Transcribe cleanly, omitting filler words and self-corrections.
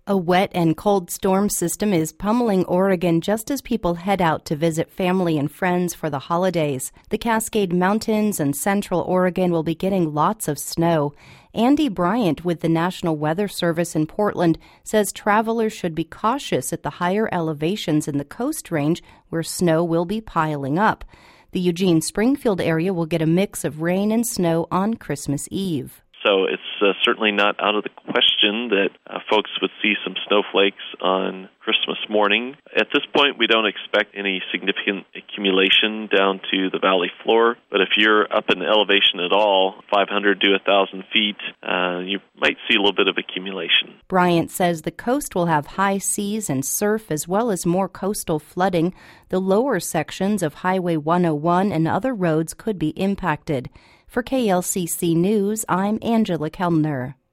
A wet and cold storm system is pummeling Oregon just as people head out to visit family and friends for the holidays. The Cascade Mountains and Central Oregon will be getting lots of snow. Andy Bryant with the National Weather Service in Portland says travelers should be cautious at the higher elevations in the Coast Range where snow will be piling up. The Eugene-Springfield area will get a mix of rain and snow on Christmas Eve. So it's certainly not out of the question that folks would see some snowflakes on Christmas morning. At this point, we don't expect any significant accumulation down to the valley floor. But if you're up in elevation at all, 500 to 1,000 feet, you might see a little bit of accumulation. Bryant says the coast will have high seas and surf as well as more coastal flooding. The lower sections of Highway 101 and other roads could be impacted. For KLCC News, I'm Angela Kellner.